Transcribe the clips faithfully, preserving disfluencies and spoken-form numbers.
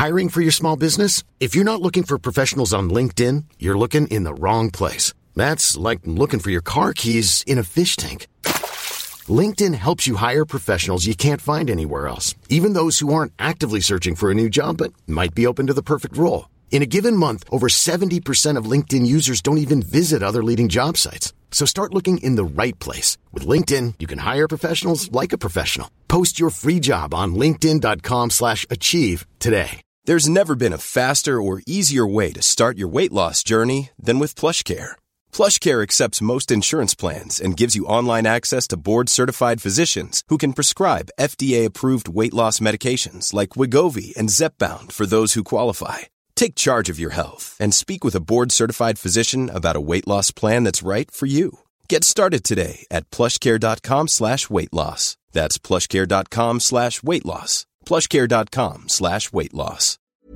Hiring for your small business? If you're not looking for professionals on LinkedIn, you're looking in the wrong place. That's like looking for your car keys in a fish tank. LinkedIn helps you hire professionals you can't find anywhere else, even those who aren't actively searching for a new job but might be open to the perfect role. In a given month, over seventy percent of LinkedIn users don't even visit other leading job sites. So start looking in the right place. With LinkedIn, you can hire professionals like a professional. Post your free job on linkedin.com slash achieve today. There's never been a faster or easier way to start your weight loss journey than with PlushCare. PlushCare accepts most insurance plans and gives you online access to board-certified physicians who can prescribe F D A-approved weight loss medications like Wegovy and Zepbound for those who qualify. Take charge of your health and speak with a board-certified physician about a weight loss plan that's right for you. Get started today at plushcare.com slash weight loss. That's plushcare.com slash weight loss. plushcare.com slash weight loss.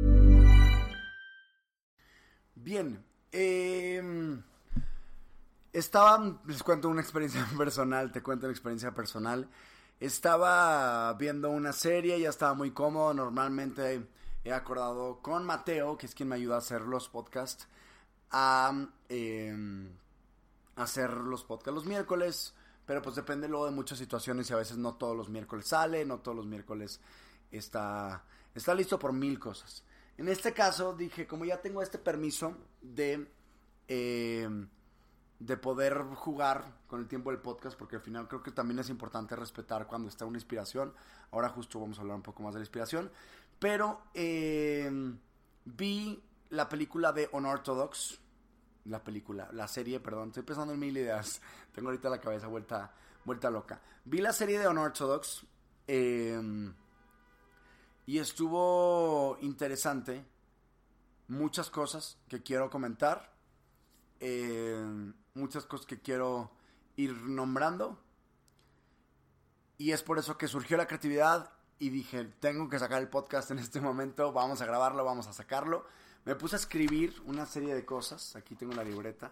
Bien, eh, estaba, les cuento una experiencia personal, te cuento una experiencia personal. Estaba viendo una serie, ya estaba muy cómodo, normalmente he acordado con Mateo, que es quien me ayuda a hacer los podcasts, a eh, hacer los podcasts los miércoles, pero pues depende luego de muchas situaciones y a veces no todos los miércoles sale, no todos los miércoles está, está listo por mil cosas. En este caso dije, como ya tengo este permiso de, eh, de poder jugar con el tiempo del podcast, porque al final creo que también es importante respetar cuando está una inspiración. Ahora justo vamos a hablar un poco más de la inspiración. Pero eh, vi la película de Unorthodox, la película, la serie, perdón, estoy pensando en mil ideas, tengo ahorita la cabeza vuelta, vuelta loca. Vi la serie de Unorthodox eh, y estuvo interesante, muchas cosas que quiero comentar, eh, muchas cosas que quiero ir nombrando, y es por eso que surgió la creatividad. Y dije, tengo que sacar el podcast en este momento, vamos a grabarlo, vamos a sacarlo. Me puse a escribir una serie de cosas, aquí tengo la libreta,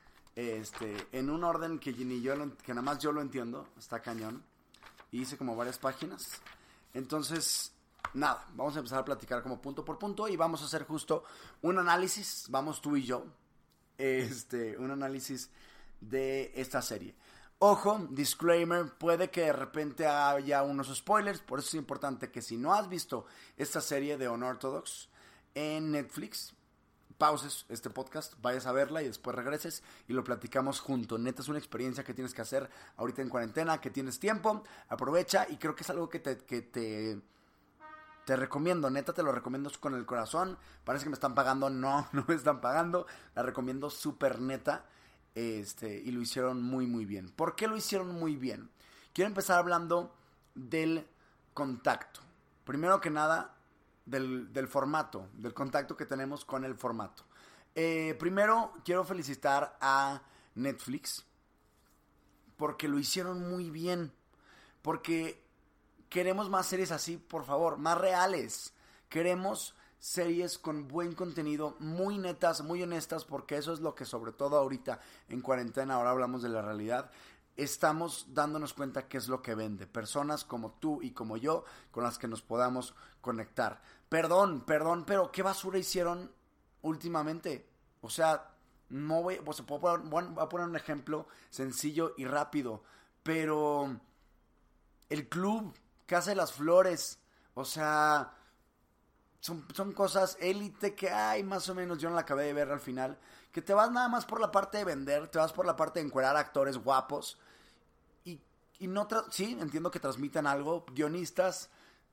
este, en un orden que ni yo, lo, que nada más yo lo entiendo, está cañón. Y hice como varias páginas. Entonces, nada, vamos a empezar a platicar como punto por punto y vamos a hacer justo un análisis, vamos tú y yo, este, un análisis de esta serie. Ojo, disclaimer, puede que de repente haya unos spoilers, por eso es importante que si no has visto esta serie de Unorthodox en Netflix, pauses este podcast, vayas a verla y después regreses y lo platicamos juntos. Neta es una experiencia que tienes que hacer ahorita en cuarentena, que tienes tiempo, aprovecha y creo que es algo que te, que te, te recomiendo, neta te lo recomiendo con el corazón. Parece que me están pagando, no, no me están pagando, la recomiendo súper neta. Este, y lo hicieron muy muy bien. ¿Por qué lo hicieron muy bien? Quiero empezar hablando del contacto. Primero que nada, del, del formato, del contacto que tenemos con el formato. Eh, primero, quiero felicitar a Netflix porque lo hicieron muy bien. Porque queremos más series así, por favor, más reales. Queremos series con buen contenido, muy netas, muy honestas, porque eso es lo que sobre todo ahorita en cuarentena, ahora hablamos de la realidad, estamos dándonos cuenta qué es lo que vende. Personas como tú y como yo con las que nos podamos conectar. Perdón, perdón, pero ¿qué basura hicieron últimamente? O sea, no voy, o sea, puedo poner, voy a poner un ejemplo sencillo y rápido, pero el club, Casa de las Flores, o sea... Son, son cosas élite que hay más o menos, yo no la acabé de ver al final, que te vas nada más por la parte de vender, te vas por la parte de encuerar actores guapos y, y no, tra- sí, entiendo que transmitan algo, guionistas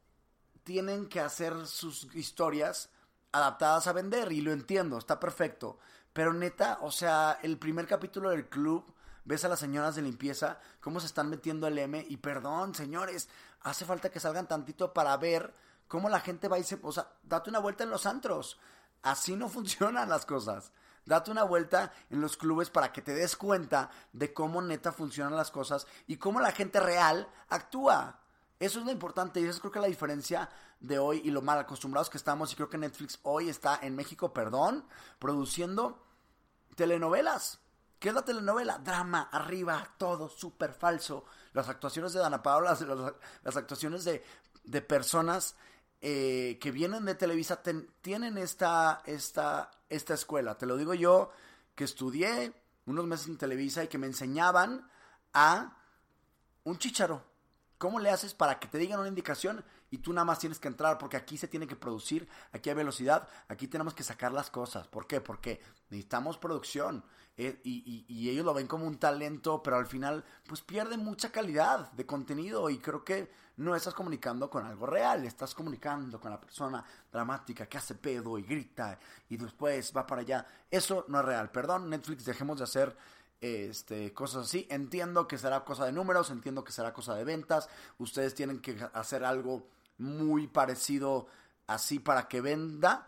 tienen que hacer sus historias adaptadas a vender y lo entiendo, está perfecto, pero neta, o sea, el primer capítulo del club, ves a las señoras de limpieza cómo se están metiendo el M y perdón, señores, hace falta que salgan tantito para ver cómo la gente va y se... O sea, date una vuelta en los antros. Así no funcionan las cosas. Date una vuelta en los clubes para que te des cuenta de cómo neta funcionan las cosas y cómo la gente real actúa. Eso es lo importante y eso creo que es la diferencia de hoy y lo mal acostumbrados que estamos. Y creo que Netflix hoy está en México, perdón, produciendo telenovelas. ¿Qué es la telenovela? Drama, arriba, todo súper falso. Las actuaciones de Dana Paola, las, las actuaciones de, de personas eh, que vienen de Televisa ten, tienen esta, esta, esta escuela. Te lo digo yo, que estudié unos meses en Televisa y que me enseñaban a un chícharo. ¿Cómo le haces para que te digan una indicación y tú nada más tienes que entrar? Porque aquí se tiene que producir, aquí hay velocidad, aquí tenemos que sacar las cosas. ¿Por qué? Porque necesitamos producción. Eh, y, y, y ellos lo ven como un talento, pero al final pues pierde mucha calidad de contenido. Y creo que no estás comunicando con algo real, estás comunicando con la persona dramática que hace pedo y grita y después va para allá. Eso no es real. Perdón, Netflix, dejemos de hacer Este, cosas así. Entiendo que será cosa de números, entiendo que será cosa de ventas. Ustedes tienen que hacer algo muy parecido así para que venda.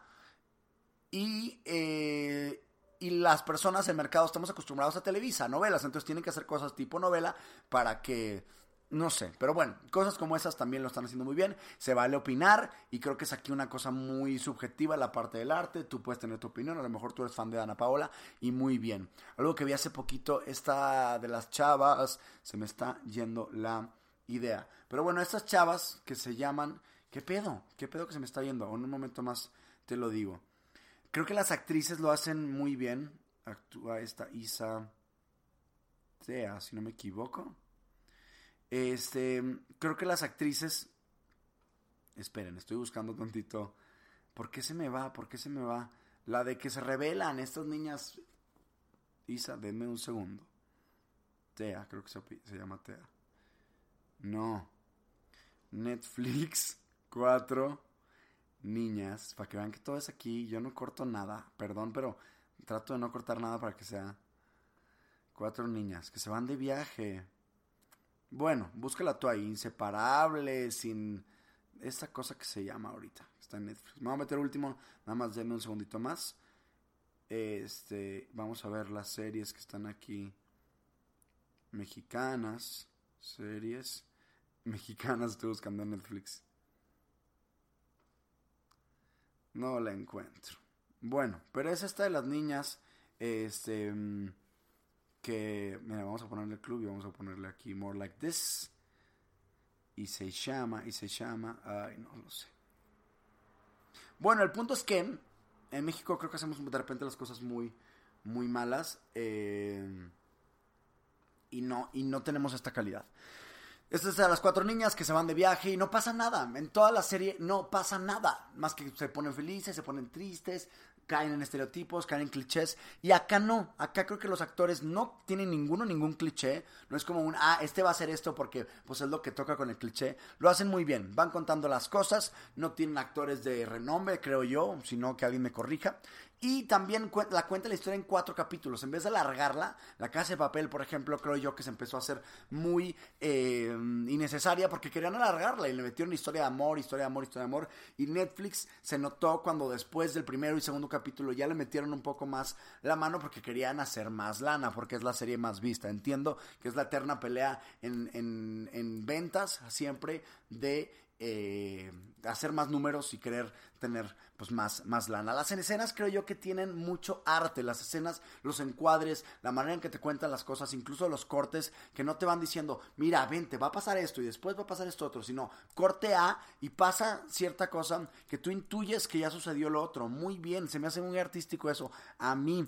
Y, eh, y las personas del mercado estamos acostumbrados a Televisa, novelas. Entonces tienen que hacer cosas tipo novela para que... No sé, pero bueno, cosas como esas también lo están haciendo muy bien. Se vale opinar y creo que es aquí una cosa muy subjetiva la parte del arte. Tú puedes tener tu opinión, a lo mejor tú eres fan de Dana Paola y muy bien. Algo que vi hace poquito, esta de las chavas, se me está yendo la idea. Pero bueno, estas chavas que se llaman... ¿Qué pedo? ¿Qué pedo que se me está yendo? En un momento más te lo digo. Creo que las actrices lo hacen muy bien. Actúa esta Isa Tea, si no me equivoco. Este, creo que las actrices... Esperen, estoy buscando tantito. ¿Por qué se me va? ¿Por qué se me va? La de que se revelan estas niñas... Isa, denme un segundo. Tea, creo que se, se llama Tea. No. Netflix, cuatro niñas. Para que vean que todo es aquí. Yo no corto nada. Perdón, pero trato de no cortar nada para que sea... Cuatro niñas que se van de viaje. Bueno, búscala tú ahí, inseparable, sin esa cosa que se llama ahorita, está en Netflix. Me voy a meter último, nada más denme un segundito más. Este, vamos a ver las series que están aquí. Mexicanas, series mexicanas, estoy buscando en Netflix. No la encuentro. Bueno, pero es esta de las niñas, este... que, mira, vamos a ponerle club y vamos a ponerle aquí More Like This. Y se llama, y se llama, ay, no lo sé. Bueno, el punto es que en México creo que hacemos de repente las cosas muy, muy malas. Eh, y, no, y no tenemos esta calidad. Estas es de las cuatro niñas que se van de viaje y no pasa nada. En toda la serie no pasa nada. Más que se ponen felices, se ponen tristes, caen en estereotipos, caen en clichés. Y acá no. Acá creo que los actores no tienen ninguno, ningún cliché. No es como un, ah, este va a hacer esto porque pues es lo que toca con el cliché. Lo hacen muy bien. Van contando las cosas. No tienen actores de renombre, creo yo. Sino que alguien me corrija. Y también la cuenta la historia en cuatro capítulos. En vez de alargarla, La Casa de Papel, por ejemplo, creo yo que se empezó a hacer muy eh, innecesaria porque querían alargarla y le metieron historia de amor, historia de amor, historia de amor. Y Netflix se notó cuando después del primero y segundo capítulo ya le metieron un poco más la mano porque querían hacer más lana, porque es la serie más vista. Entiendo que es la eterna pelea en, en, en ventas siempre de... Eh, hacer más números y querer tener pues más, más lana. Las escenas creo yo que tienen mucho arte, las escenas, los encuadres, la manera en que te cuentan las cosas, incluso los cortes que no te van diciendo, mira, vente, va a pasar esto y después va a pasar esto otro, sino corte A y pasa cierta cosa que tú intuyes que ya sucedió lo otro. Muy bien, se me hace muy artístico eso. A mí,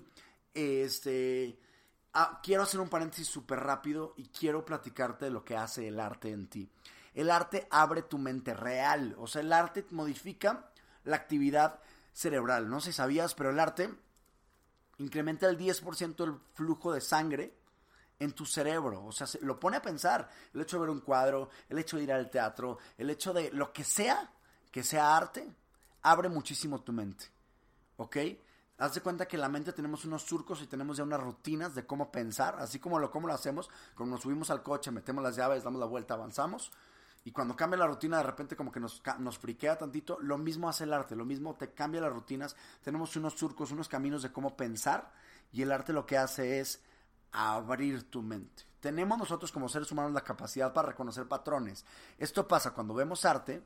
este... Ah, quiero hacer un paréntesis súper rápido y quiero platicarte de lo que hace el arte en ti. El arte abre tu mente real, o sea, el arte modifica la actividad cerebral. No sé si sabías, pero el arte incrementa el diez por ciento del flujo de sangre en tu cerebro. O sea, se, lo pone a pensar. El hecho de ver un cuadro, el hecho de ir al teatro, el hecho de lo que sea, que sea arte, abre muchísimo tu mente. ¿Ok? Haz de cuenta que en la mente tenemos unos surcos y tenemos ya unas rutinas de cómo pensar, así como lo, cómo lo hacemos, como nos subimos al coche, metemos las llaves, damos la vuelta, avanzamos. Y cuando cambia la rutina, de repente como que nos, nos friquea tantito. Lo mismo hace el arte, lo mismo te cambia las rutinas. Tenemos unos surcos, unos caminos de cómo pensar. Y el arte lo que hace es abrir tu mente. Tenemos nosotros como seres humanos la capacidad para reconocer patrones. Esto pasa cuando vemos arte.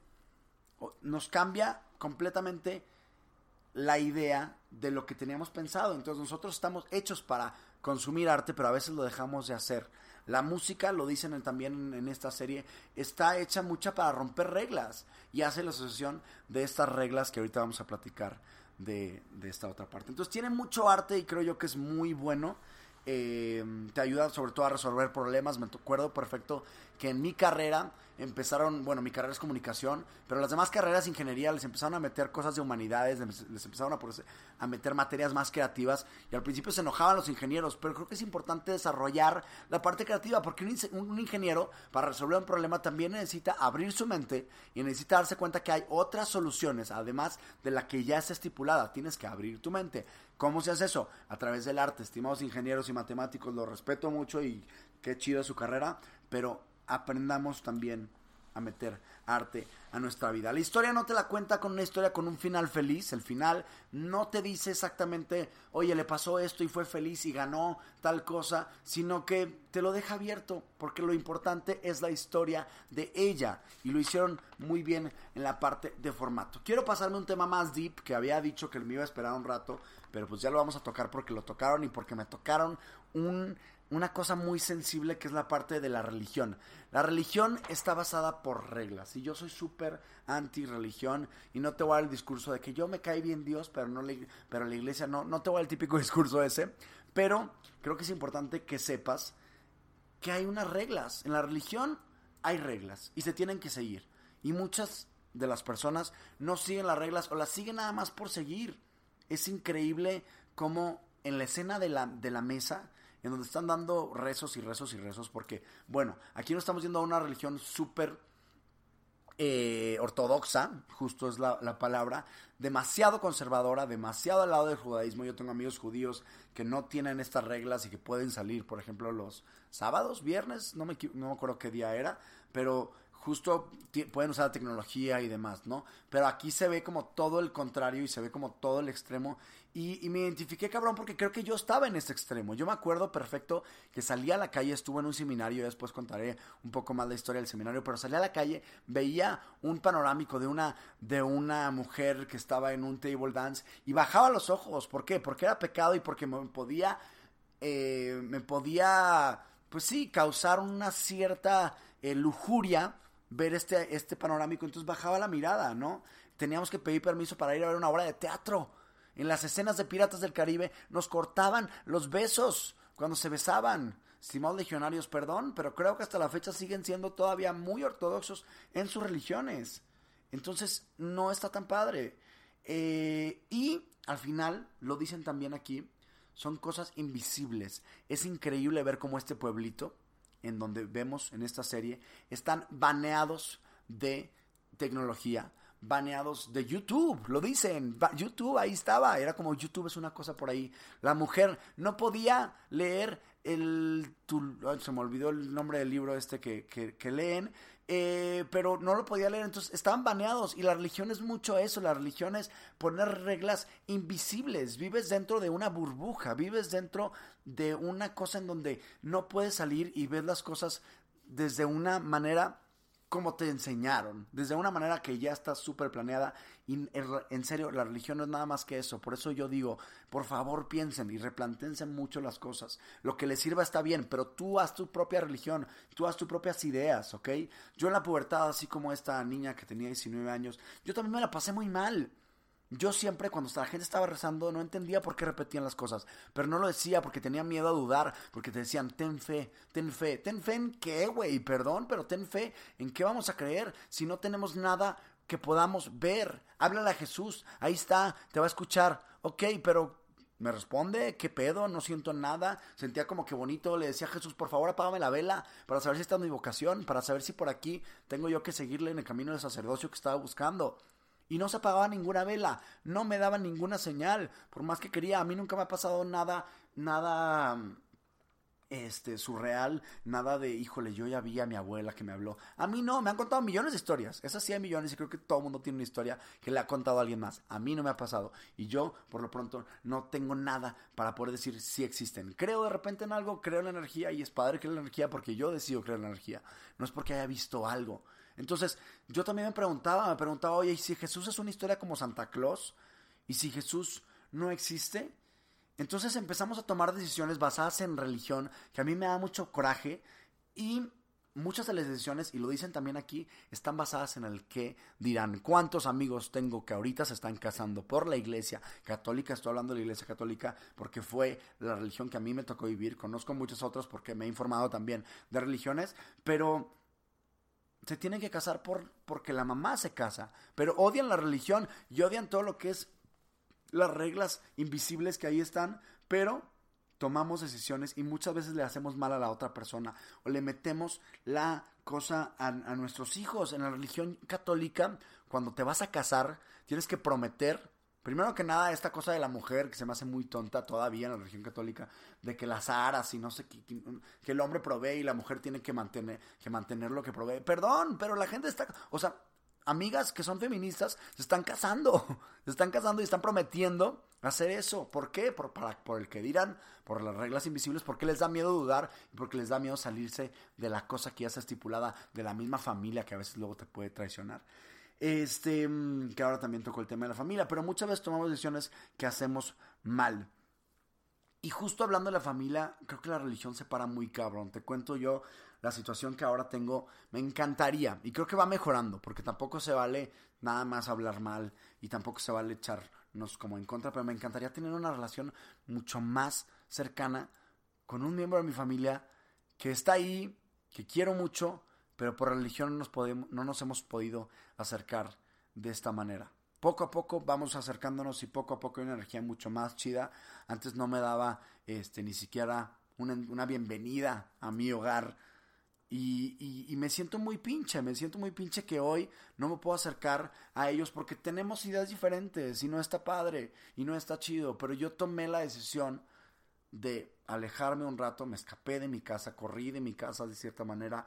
Nos cambia completamente la idea de lo que teníamos pensado. Entonces nosotros estamos hechos para consumir arte, pero a veces lo dejamos de hacer. La música, lo dicen también en esta serie, está hecha mucha para romper reglas. Y hace la asociación de estas reglas que ahorita vamos a platicar de, de esta otra parte. Entonces tiene mucho arte y creo yo que es muy bueno. Eh, te ayuda sobre todo a resolver problemas. Me acuerdo perfecto que en mi carrera empezaron, bueno, mi carrera es comunicación, pero las demás carreras de ingeniería les empezaron a meter cosas de humanidades, les empezaron a, a meter materias más creativas, y al principio se enojaban los ingenieros, pero creo que es importante desarrollar la parte creativa, porque un, un ingeniero para resolver un problema también necesita abrir su mente y necesita darse cuenta que hay otras soluciones, además de la que ya está estipulada. Tienes que abrir tu mente. ¿Cómo se hace eso? A través del arte. Estimados ingenieros y matemáticos, los respeto mucho y qué chido su carrera, pero aprendamos también a meter arte a nuestra vida. La historia no te la cuenta con una historia con un final feliz. El final no te dice exactamente, oye, le pasó esto y fue feliz y ganó tal cosa, sino que te lo deja abierto, porque lo importante es la historia de ella, y lo hicieron muy bien en la parte de formato. Quiero pasarme un tema más deep, que había dicho que me iba a esperar un rato, pero pues ya lo vamos a tocar porque lo tocaron y porque me tocaron un... una cosa muy sensible, que es la parte de la religión. La religión está basada por reglas, y yo soy súper anti-religión, y no te voy a dar el discurso de que yo me cae bien Dios, pero no le, pero la iglesia no, no te voy a dar el típico discurso ese, pero creo que es importante que sepas que hay unas reglas. En la religión hay reglas, y se tienen que seguir, y muchas de las personas no siguen las reglas, o las siguen nada más por seguir. Es increíble cómo en la escena de la, de la mesa, en donde están dando rezos y rezos y rezos, porque, bueno, aquí no estamos yendo a una religión súper eh, ortodoxa, justo es la, la palabra, demasiado conservadora, demasiado al lado del judaísmo. Yo tengo amigos judíos que no tienen estas reglas y que pueden salir, por ejemplo, los sábados, viernes, no me, no me acuerdo qué día era, pero justo t- pueden usar la tecnología y demás, ¿no? Pero aquí se ve como todo el contrario y se ve como todo el extremo, y, y me identifiqué, cabrón, porque creo que yo estaba en ese extremo. Yo me acuerdo perfecto que salí a la calle, estuve en un seminario, después contaré un poco más la historia del seminario, pero salí a la calle, veía un panorámico de una, de una mujer que estaba en un table dance y bajaba los ojos. ¿Por qué? Porque era pecado y porque me podía, eh, me podía, pues sí, causar una cierta eh, lujuria ver este, este panorámico. Entonces bajaba la mirada, ¿no? Teníamos que pedir permiso para ir a ver una obra de teatro. En las escenas de Piratas del Caribe nos cortaban los besos cuando se besaban. Estimados legionarios, perdón, pero creo que hasta la fecha siguen siendo todavía muy ortodoxos en sus religiones. Entonces no está tan padre. Eh, y al final, lo dicen también aquí, son cosas invisibles. Es increíble ver cómo este pueblito, en donde vemos en esta serie, están baneados de tecnología, baneados de YouTube, lo dicen, YouTube ahí estaba, era como YouTube es una cosa por ahí. La mujer no podía leer el, tu, se me olvidó el nombre del libro este que, que, que leen, eh, pero no lo podía leer, entonces estaban baneados. Y la religión es mucho eso, la religión es poner reglas invisibles. Vives dentro de una burbuja, vives dentro de una cosa en donde no puedes salir y ves las cosas desde una manera como te enseñaron, desde una manera que ya está súper planeada. Y en serio, la religión no es nada más que eso. Por eso yo digo, por favor piensen y replantéense mucho las cosas. Lo que les sirva está bien, pero tú haz tu propia religión, tú haz tus propias ideas, ¿ok? Yo en la pubertad, así como esta niña que tenía diecinueve años, yo también me la pasé muy mal. Yo siempre, cuando la gente estaba rezando, no entendía por qué repetían las cosas, pero no lo decía porque tenía miedo a dudar, porque te decían, ten fe, ten fe, ten fe en qué, güey, perdón, pero ten fe, ¿en qué vamos a creer si no tenemos nada que podamos ver? Háblale a Jesús, ahí está, te va a escuchar, ok, pero me responde, ¿qué pedo? No siento nada, sentía como que bonito, le decía a Jesús, por favor apágame la vela, para saber si esta es mi vocación, para saber si por aquí tengo yo que seguirle en el camino del sacerdocio que estaba buscando. Y no se apagaba ninguna vela, no me daba ninguna señal, por más que quería. A mí nunca me ha pasado nada, nada, este, surreal, nada de, híjole, yo ya vi a mi abuela que me habló. A mí no, me han contado millones de historias, esas sí hay millones, y creo que todo el mundo tiene una historia que le ha contado a alguien más. A mí no me ha pasado, y yo, por lo pronto, no tengo nada para poder decir si existen. Creo de repente en algo, creo en la energía, y es padre creer en la energía porque yo decido creer en la energía, no es porque haya visto algo. Entonces, yo también me preguntaba, me preguntaba, oye, ¿y si Jesús es una historia como Santa Claus? ¿Y si Jesús no existe? Entonces empezamos a tomar decisiones basadas en religión, que a mí me da mucho coraje Y muchas de las decisiones, y lo dicen también aquí, están basadas en el qué dirán. ¿Cuántos amigos tengo que ahorita se están casando por la iglesia católica? Estoy hablando de la iglesia católica porque fue la religión que a mí me tocó vivir. Conozco muchos otros porque me he informado también de religiones, pero se tienen que casar por, porque la mamá se casa. Pero odian la religión y odian todo lo que es las reglas invisibles que ahí están, pero tomamos decisiones y muchas veces le hacemos mal a la otra persona o le metemos la cosa a, a nuestros hijos. En la religión católica, cuando te vas a casar, tienes que prometer, primero que nada, esta cosa de la mujer, que se me hace muy tonta todavía en la religión católica, de que las aras y no sé qué, que el hombre provee y la mujer tiene que mantener, que mantener lo que provee. Perdón, pero la gente está, o sea, amigas que son feministas se están casando, se están casando y están prometiendo hacer eso. ¿Por qué? Por, para, por el que dirán, por las reglas invisibles, porque les da miedo dudar y porque les da miedo salirse de la cosa que ya está estipulada, de la misma familia que a veces luego te puede traicionar. Este, que ahora también tocó el tema de la familia, pero muchas veces tomamos decisiones que hacemos mal. Y justo hablando de la familia, creo que la religión se para muy cabrón. Te cuento yo la situación que ahora tengo. Me encantaría, y creo que va mejorando, porque tampoco se vale nada más hablar mal y tampoco se vale echarnos como en contra, pero me encantaría tener una relación mucho más cercana con un miembro de mi familia que está ahí, que quiero mucho, pero por religión no nos, podemos, no nos hemos podido acercar de esta manera. Poco a poco vamos acercándonos y poco a poco hay una energía mucho más chida. Antes no me daba este, ni siquiera una, una bienvenida a mi hogar. Y, y, y me siento muy pinche, me siento muy pinche que hoy no me puedo acercar a ellos porque tenemos ideas diferentes y no está padre y no está chido. Pero yo tomé la decisión de alejarme un rato, me escapé de mi casa, corrí de mi casa de cierta manera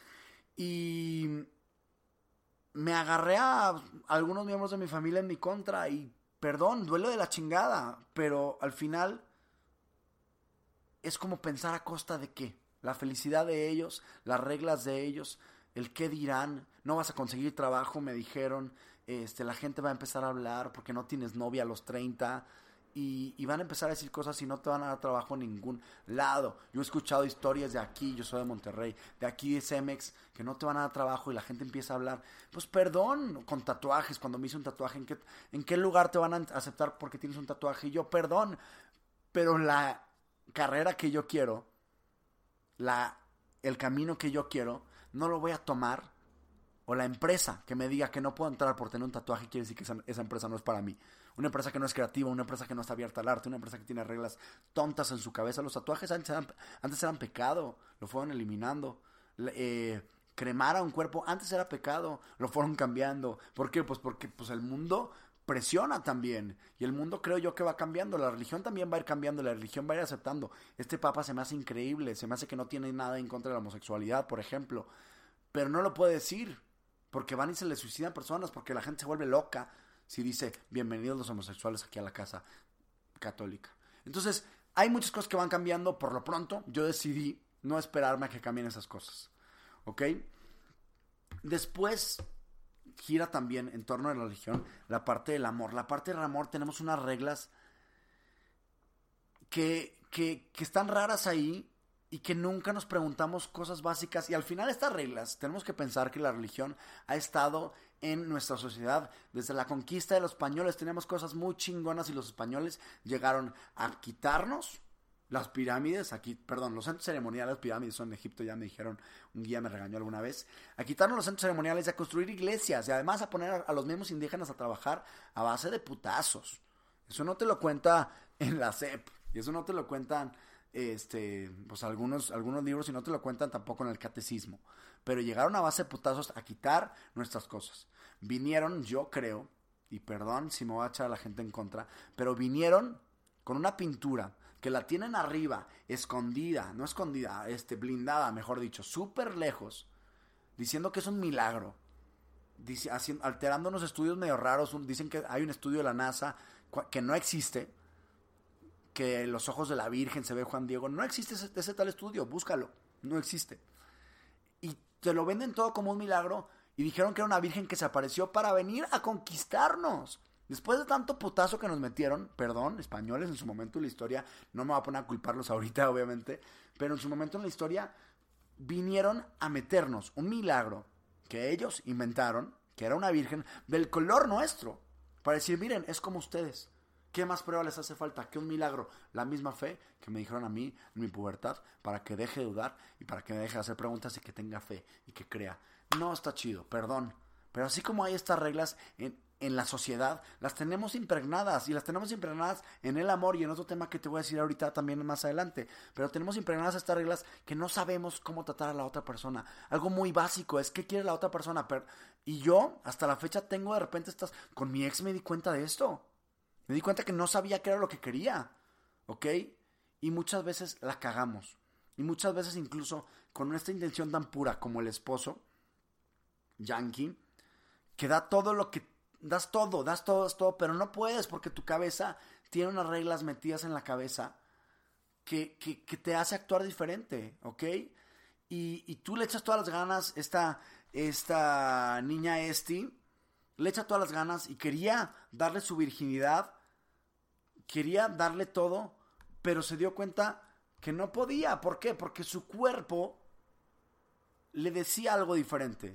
y me agarré a algunos miembros de mi familia en mi contra y perdón, duele de la chingada, pero al final es como pensar a costa de qué, la felicidad de ellos, las reglas de ellos, el qué dirán, no vas a conseguir trabajo, me dijeron, este, la gente va a empezar a hablar porque no tienes novia a los treinta. Y, y van a empezar a decir cosas y no te van a dar trabajo en ningún lado. Yo he escuchado historias de aquí, yo soy de Monterrey, de aquí de Cemex, que no te van a dar trabajo y la gente empieza a hablar. Pues perdón, con tatuajes, cuando me hice un tatuaje, ¿en qué, en qué lugar te van a aceptar porque tienes un tatuaje? Y yo, perdón, pero la carrera que yo quiero, la, el camino que yo quiero, no lo voy a tomar. O la empresa que me diga que no puedo entrar por tener un tatuaje quiere decir que esa, esa empresa no es para mí. Una empresa que no es creativa, una empresa que no está abierta al arte, una empresa que tiene reglas tontas en su cabeza. Los tatuajes antes eran, antes eran pecado, lo fueron eliminando. Eh, cremar a un cuerpo antes era pecado, lo fueron cambiando. ¿Por qué? Pues porque pues el mundo presiona también. Y el mundo creo yo que va cambiando. La religión también va a ir cambiando, la religión va a ir aceptando. Este papa se me hace increíble, se me hace que no tiene nada en contra de la homosexualidad, por ejemplo. Pero no lo puede decir. Porque van y se le suicidan personas, porque la gente se vuelve loca si dice, bienvenidos los homosexuales aquí a la casa católica. Entonces, hay muchas cosas que van cambiando. Por lo pronto, yo decidí no esperarme a que cambien esas cosas. ¿Ok? Después, gira también en torno a la religión la parte del amor. La parte del amor tenemos unas reglas que, que, que están raras ahí. Y que nunca nos preguntamos cosas básicas. Y al final estas reglas, tenemos que pensar que la religión ha estado en nuestra sociedad. Desde la conquista de los españoles teníamos cosas muy chingonas y los españoles llegaron a quitarnos las pirámides. Aquí, perdón, los centros ceremoniales, las pirámides son en Egipto, ya me dijeron, un guía me regañó alguna vez. A quitarnos los centros ceremoniales y a construir iglesias. Y además a poner a, a los mismos indígenas a trabajar a base de putazos. Eso no te lo cuenta en la S E P. Y eso no te lo cuentan... Este, pues algunos, algunos libros y no te lo cuentan tampoco en el catecismo, pero llegaron a base de putazos a quitar nuestras cosas. Vinieron, yo creo, y perdón si me voy a echar a la gente en contra, pero vinieron con una pintura que la tienen arriba, escondida, no escondida, este, blindada, mejor dicho, súper lejos, diciendo que es un milagro, dice, haciendo, alterando unos estudios medio raros. Un, dicen que hay un estudio de la NASA que no existe, que los ojos de la Virgen se ve Juan Diego. No existe ese, ese tal estudio, búscalo, no existe. Y te lo venden todo como un milagro y dijeron que era una virgen que se apareció para venir a conquistarnos. Después de tanto putazo que nos metieron, perdón, españoles en su momento en la historia, no me voy a poner a culparlos ahorita obviamente, pero en su momento en la historia vinieron a meternos un milagro que ellos inventaron, que era una virgen, del color nuestro, para decir, miren, es como ustedes. ¿Qué más prueba les hace falta? ¿Qué un milagro? La misma fe que me dijeron a mí en mi pubertad, para que deje de dudar y para que me deje de hacer preguntas y que tenga fe y que crea. No está chido, perdón. Pero así como hay estas reglas en, en la sociedad, las tenemos impregnadas. Y las tenemos impregnadas en el amor y en otro tema que te voy a decir ahorita también más adelante. Pero tenemos impregnadas estas reglas que no sabemos cómo tratar a la otra persona. Algo muy básico es qué quiere la otra persona. Y yo hasta la fecha tengo de repente estas... Con mi ex me di cuenta de esto. Me di cuenta que no sabía qué era lo que quería, ¿ok? Y muchas veces la cagamos. Y muchas veces incluso con esta intención tan pura como el esposo, yankee, que da todo lo que... Das todo, das todo, das todo, pero no puedes porque tu cabeza tiene unas reglas metidas en la cabeza que, que, que te hace actuar diferente, ¿ok? Y, y tú le echas todas las ganas, esta, esta niña Esti, le echa todas las ganas y quería darle su virginidad, quería darle todo, pero se dio cuenta que no podía. ¿Por qué? Porque su cuerpo le decía algo diferente.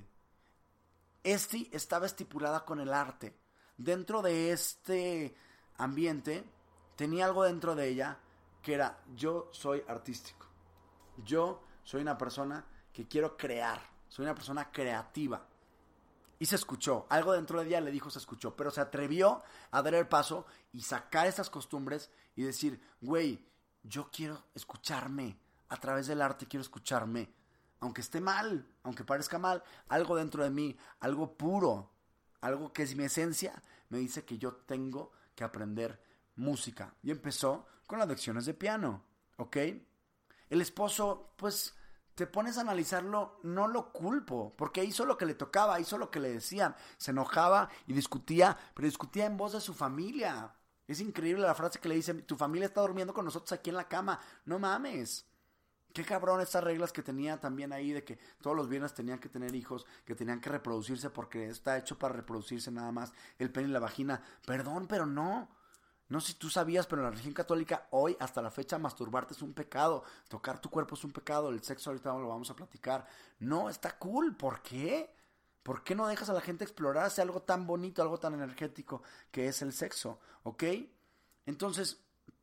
Esti estaba estipulada con el arte. Dentro de este ambiente tenía algo dentro de ella que era: yo soy artístico. Yo soy una persona que quiero crear. Soy una persona creativa. Y se escuchó. Algo dentro de ella le dijo se escuchó. Pero se atrevió a dar el paso y sacar esas costumbres y decir, güey, yo quiero escucharme. A través del arte quiero escucharme. Aunque esté mal, aunque parezca mal, algo dentro de mí, algo puro, algo que es mi esencia, me dice que yo tengo que aprender música. Y empezó con las lecciones de piano, ¿ok? El esposo, pues... te pones a analizarlo, no lo culpo, porque hizo lo que le tocaba, hizo lo que le decían, se enojaba y discutía, pero discutía en voz de su familia. Es increíble la frase que le dice, tu familia está durmiendo con nosotros aquí en la cama, no mames. Qué cabrón estas reglas que tenía también ahí de que todos los viernes tenían que tener hijos, que tenían que reproducirse porque está hecho para reproducirse nada más, el pene y la vagina. Perdón, pero no. No sé si tú sabías, pero en la religión católica hoy, hasta la fecha, masturbarte es un pecado. Tocar tu cuerpo es un pecado. El sexo ahorita lo vamos a platicar. No, está cool. ¿Por qué? ¿Por qué no dejas a la gente explorarse algo tan bonito, algo tan energético que es el sexo? ¿Ok? Entonces,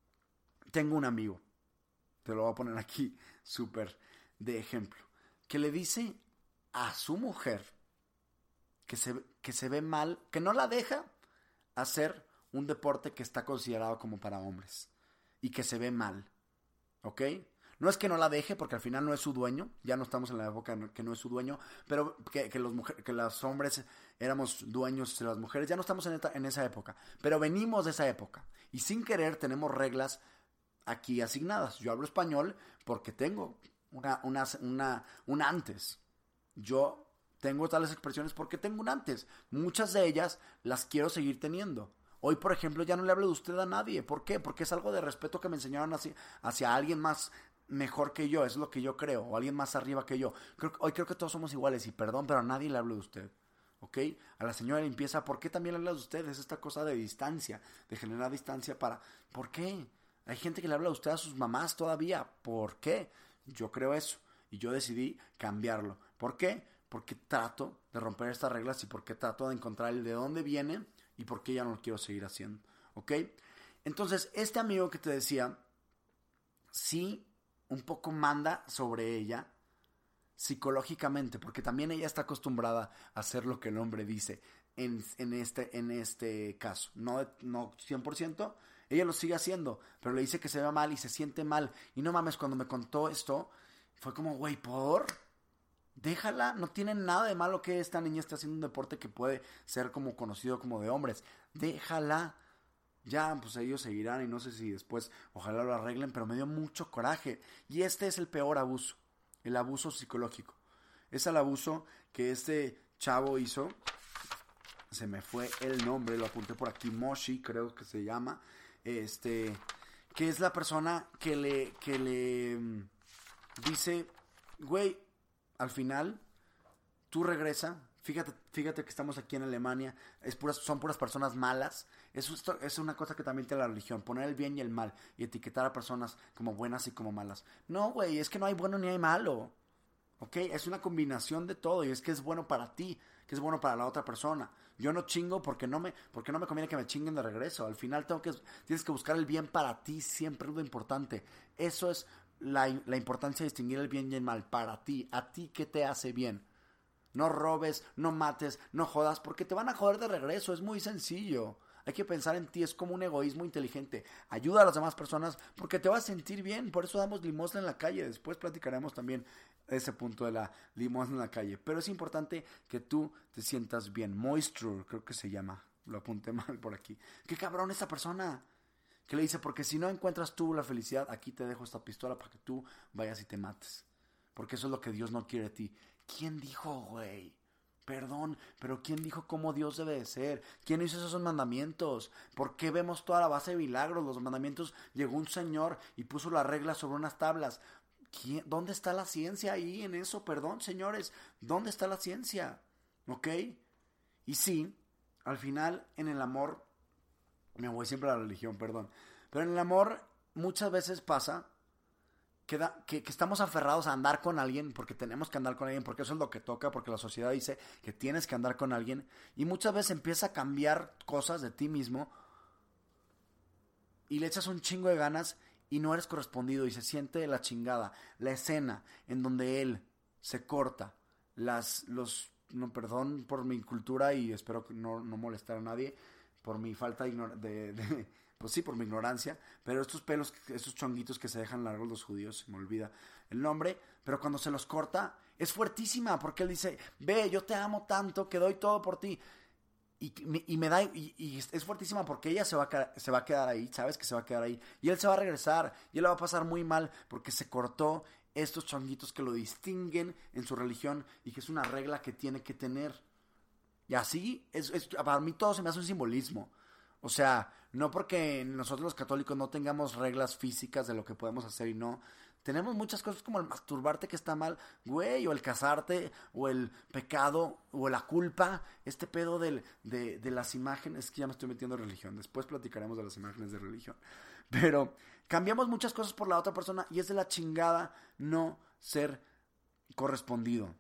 tengo un amigo, te lo voy a poner aquí súper de ejemplo, que le dice a su mujer que se, que se ve mal, que no la deja hacer un deporte que está considerado como para hombres y que se ve mal, ¿ok? No es que no la deje porque al final no es su dueño, ya no estamos en la época que no es su dueño, pero que, que, los, mujer, que los hombres éramos dueños de las mujeres, ya no estamos en, esta, en esa época, pero venimos de esa época y sin querer tenemos reglas aquí asignadas. Yo hablo español porque tengo una, una, una, un antes, yo tengo tales expresiones porque tengo un antes, muchas de ellas las quiero seguir teniendo. Hoy, por ejemplo, ya no le hablo de usted a nadie. ¿Por qué? Porque es algo de respeto que me enseñaron hacia, hacia alguien más mejor que yo. Es lo que yo creo. O alguien más arriba que yo. Creo, hoy creo que todos somos iguales. Y perdón, pero a nadie le hablo de usted. ¿Ok? A la señora de limpieza, ¿por qué también le habla de usted? Es esta cosa de distancia. De generar distancia para... ¿Por qué? Hay gente que le habla de usted a sus mamás todavía. ¿Por qué? Yo creo eso. Y yo decidí cambiarlo. ¿Por qué? Porque trato de romper estas reglas y porque trato de encontrar el de dónde viene... y por qué ya no lo quiero seguir haciendo, ¿ok? Entonces, este amigo que te decía, sí, un poco manda sobre ella psicológicamente, porque también ella está acostumbrada a hacer lo que el hombre dice en, en, este, en este caso. No, no cien por ciento, ella lo sigue haciendo, pero le dice que se ve mal y se siente mal. Y no mames, cuando me contó esto, fue como, güey, ¿por...? Déjala, no tiene nada de malo que esta niña esté haciendo un deporte que puede ser como conocido como de hombres. Déjala. Ya, pues ellos seguirán y no sé si después ojalá lo arreglen, pero me dio mucho coraje. Y este es el peor abuso, el abuso psicológico. Es el abuso que este chavo hizo. Se me fue el nombre, lo apunté por aquí, Moshi creo que se llama. Este, que es la persona que le, que le dice, güey, al final, tú regresa, fíjate, fíjate que estamos aquí en Alemania, es puras, son puras personas malas. Eso es, es una cosa que también tiene la religión, poner el bien y el mal y etiquetar a personas como buenas y como malas. No, güey, es que no hay bueno ni hay malo, ¿ok? Es una combinación de todo y es que es bueno para ti, que es bueno para la otra persona. Yo no chingo porque no me, porque no me conviene que me chinguen de regreso. Al final tengo que, tienes que buscar el bien para ti, siempre es lo importante. Eso es la, la importancia de distinguir el bien y el mal para ti. A ti, ¿qué te hace bien? No robes, no mates, no jodas, porque te van a joder de regreso. Es muy sencillo. Hay que pensar en ti, es como un egoísmo inteligente. Ayuda a las demás personas porque te vas a sentir bien. Por eso damos limosna en la calle. Después platicaremos también ese punto de la limosna en la calle. Pero es importante que tú te sientas bien. Moisture, creo que se llama. Lo apunté mal por aquí. ¡Qué cabrón esta persona! Que le dice, porque si no encuentras tú la felicidad, aquí te dejo esta pistola para que tú vayas y te mates. Porque eso es lo que Dios no quiere de ti. ¿Quién dijo, güey? Perdón, pero ¿quién dijo cómo Dios debe de ser? ¿Quién hizo esos mandamientos? ¿Por qué vemos toda la base de milagros? Los mandamientos, llegó un señor y puso las reglas sobre unas tablas. ¿Quién? ¿Dónde está la ciencia ahí en eso? Perdón, señores, ¿dónde está la ciencia? ¿Ok? Y sí, al final, en el amor, me voy siempre a la religión, perdón, pero en el amor muchas veces pasa Que, da, que, que estamos aferrados a andar con alguien porque tenemos que andar con alguien, porque eso es lo que toca, porque la sociedad dice que tienes que andar con alguien, y muchas veces empieza a cambiar cosas de ti mismo y le echas un chingo de ganas y no eres correspondido y se siente de la chingada. La escena en donde él se corta las, los, no, perdón por mi cultura y espero no, no molestar a nadie, por mi falta de, de, de pues sí, por mi ignorancia, pero estos pelos, estos chonguitos que se dejan largos los judíos, se me olvida el nombre, pero cuando se los corta, es fuertísima, porque él dice, ve, yo te amo tanto, que doy todo por ti, y, y me da, y, y es fuertísima porque ella se va, a, se va a quedar ahí, sabes que se va a quedar ahí, y él se va a regresar, y él la va a pasar muy mal, porque se cortó estos chonguitos que lo distinguen en su religión, y que es una regla que tiene que tener, y así, es, es, para mí todo se me hace un simbolismo. O sea, no porque nosotros los católicos no tengamos reglas físicas de lo que podemos hacer y no. Tenemos muchas cosas como el masturbarte que está mal, güey, o el casarte, o el pecado, o la culpa. Este pedo del, de, de las imágenes, es que ya me estoy metiendo en religión. Después platicaremos de las imágenes de religión. Pero cambiamos muchas cosas por la otra persona y es de la chingada no ser correspondido.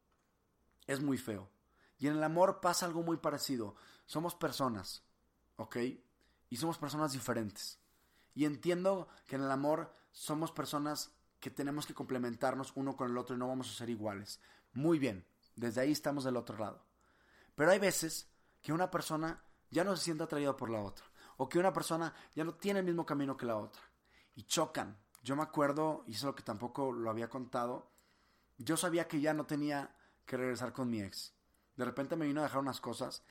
Es muy feo. Y en el amor pasa algo muy parecido. Somos personas. ¿Ok? Y somos personas diferentes. Y entiendo que en el amor somos personas que tenemos que complementarnos uno con el otro y no vamos a ser iguales. Muy bien, desde ahí estamos del otro lado. Pero hay veces que una persona ya no se siente atraída por la otra. O que una persona ya no tiene el mismo camino que la otra. Y chocan. Yo me acuerdo, y eso es lo que tampoco lo había contado, yo sabía que ya no tenía que regresar con mi ex. De repente me vino a dejar unas cosas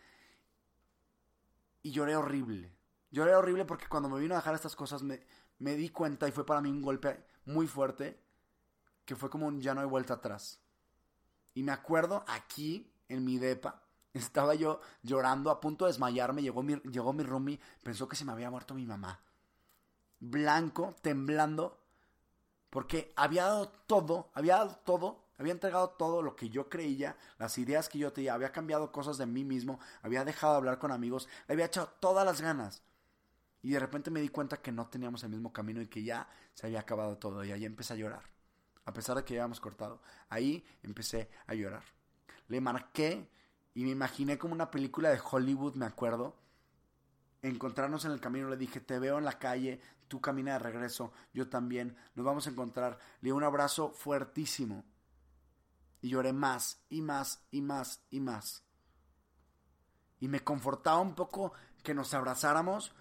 y lloré horrible. Lloré horrible porque cuando me vino a dejar estas cosas me, me di cuenta, y fue para mí un golpe muy fuerte, que fue como un ya no hay vuelta atrás. Y me acuerdo aquí, en mi depa, estaba yo llorando, a punto de desmayarme, llegó mi, llegó mi roomie, pensó que se me había muerto mi mamá. Blanco, temblando, porque había dado todo, había dado todo, había entregado todo lo que yo creía, las ideas que yo tenía, había cambiado cosas de mí mismo, había dejado de hablar con amigos, le había echado todas las ganas. Y de repente me di cuenta que no teníamos el mismo camino y que ya se había acabado todo. Y ahí empecé a llorar, a pesar de que ya habíamos cortado. Ahí empecé a llorar. Le marqué y me imaginé como una película de Hollywood, me acuerdo. Encontrarnos en el camino, le dije, te veo en la calle, tú camina de regreso, yo también, nos vamos a encontrar. Le di un abrazo fuertísimo. Y lloré más, y más, y más, y más. Y me confortaba un poco que nos abrazáramos,